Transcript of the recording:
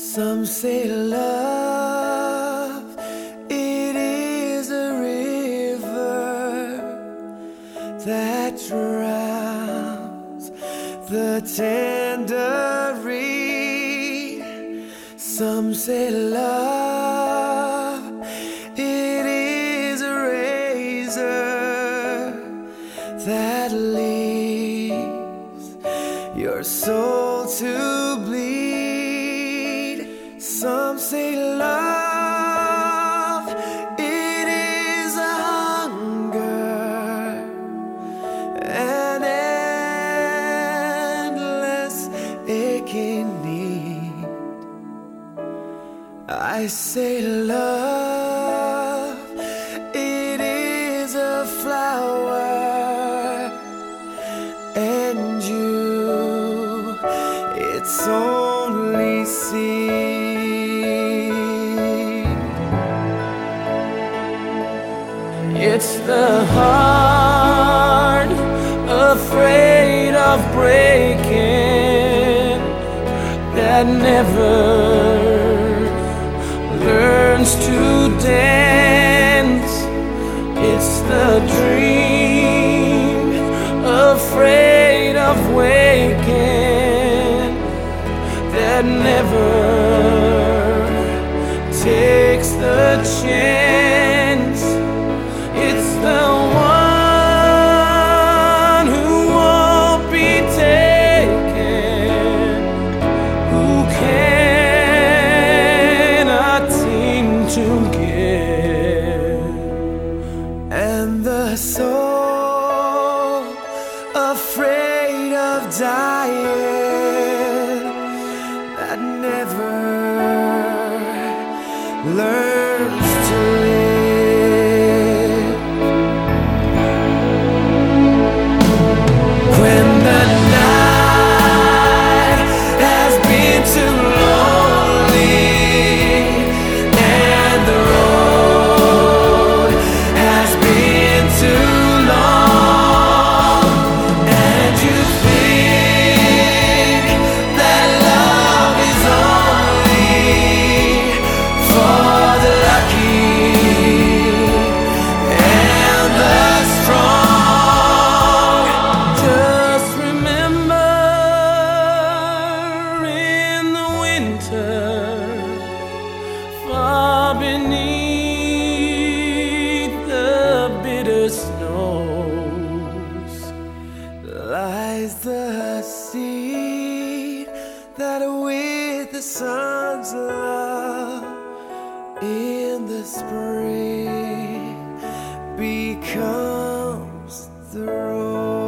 Some say love, it is a river that drowns the tender reed. Some say love, it is a razor that leaves your soul to bleed. Some say love, it is a hunger, an endless aching need. I say love, it is a flower, and you, its only seed. It's the heart afraid of breaking that never learns to dance. It's the dream afraid of waking that never takes the chance. It's the one who won't be taken, who cannot seem to give. And the soul afraid of dying that never learns to live. When the night has been too lonely and the road has been too long, and you think that love is only for the lucky and the strong, just remember in the winter, far beneath the bitter snows, lies the seed that with the sun's love in the spring becomes the rose.